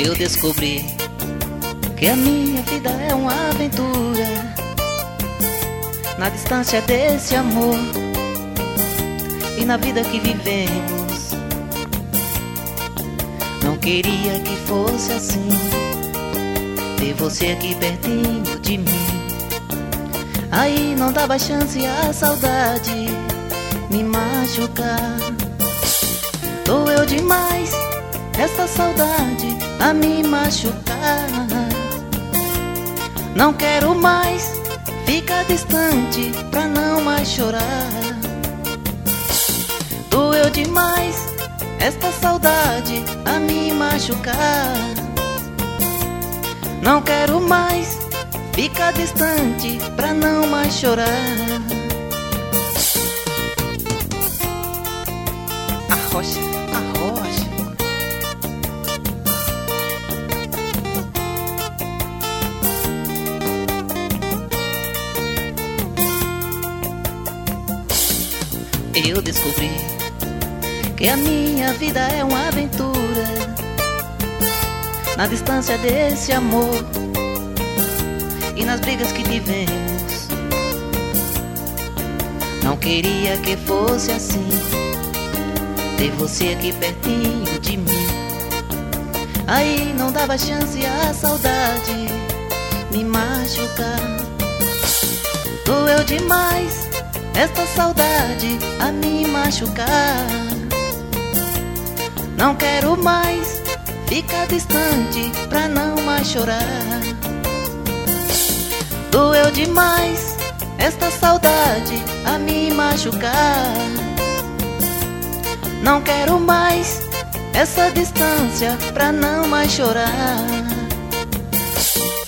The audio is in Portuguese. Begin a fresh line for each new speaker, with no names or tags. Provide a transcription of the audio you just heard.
Eu descobri que a minha vida é uma aventura na distância desse amor e na vida que vivemos. Não queria que fosse assim, ter você aqui pertinho de mim. Aí não dava chance a saudade me machucar. Doeu demais essa saudade a me machucar. Não quero mais ficar distante pra não mais chorar. Doeu demais esta saudade a me machucar. Não quero mais ficar distante pra não mais chorar. Arrocha, arrocha. Eu descobri que a minha vida é uma aventura na distância desse amor e nas brigas que tivemos. Não queria que fosse assim, ter você aqui pertinho de mim. Aí não dava chance a saudade me machucar. Doeu demais esta saudade a me machucar. Não quero mais ficar distante pra não mais chorar. Doeu demais esta saudade a me machucar. Não quero mais essa distância pra não mais chorar.